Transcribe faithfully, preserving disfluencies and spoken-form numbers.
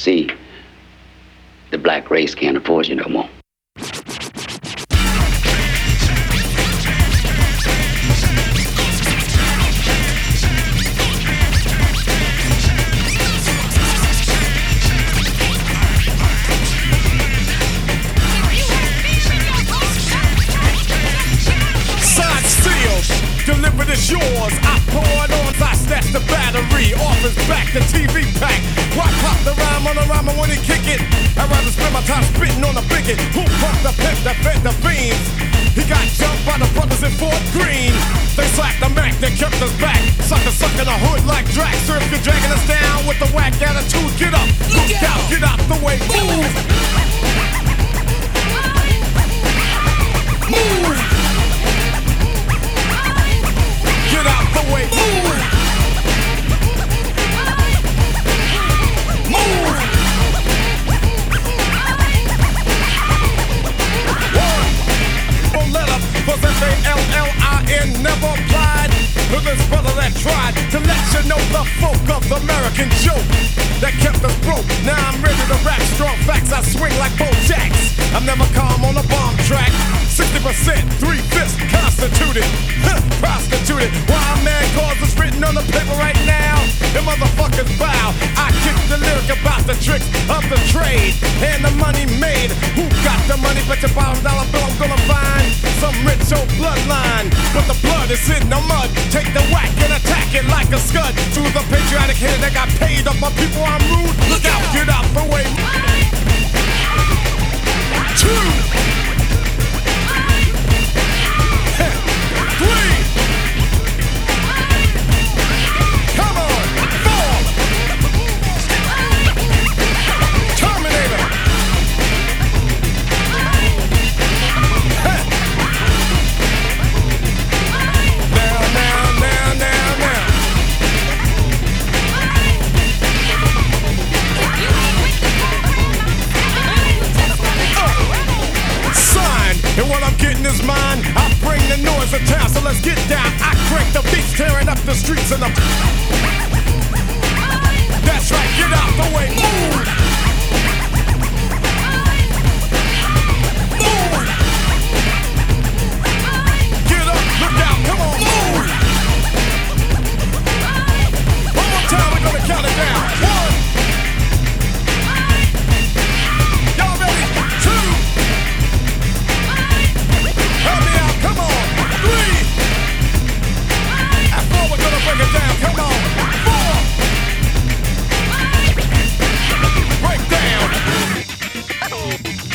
See, the black race can't afford you no more. Delivered is yours. I pour it on, I snatch the battery off his back, the T V pack. Why pop the rhyme on the rhyme when he kick it? I'd rather spend my time spitting on a bigot. Who pumped the pimp that fed the fiends? He got jumped by the brothers in Fort Greene. They slapped the Mac, they kept us back. Sucker, sucker the hood like Drax. Sir, if you're dragging us down with the whack attitude, get up, look out, get out the way, move. Move. Get out the way. Move. Move. One. Four letter, cause F A L L I N never applied to this brother that tried to let you know the folk of the American joke that kept us broke. Now I'm ready to rap strong facts. I swing like Bo Jacks. I'm never calm on a bomb track. sixty percent, three-fifths constituted, huh, prostituted. Why I'm mad cause it's written on the paper right now. The motherfuckers bow. I kick the lyric about the tricks of the trade and the money made. Who got the money? Bet your bottom dollar bill I'm gonna find some rich old bloodline. But the blood is in the mud. Take the whack and attack it like a scud. Through the patriotic hand that got paid up my people I'm rude. Look out, get out the way. Two. Three. Come on. Four. Terminator. Now, now, now, now, now. Sign, and what I'm getting is mine. I bring the noise of town, so let's get down. I crank the beats, tearing up the streets and the. That's right, get out the way, move. Move. Get up, look out, come on, move. One more time, we're gonna count it down. One. Y'all ready? Two. Help me out, come on. Three. At four, we're gonna break it down, come on. Four. Break down.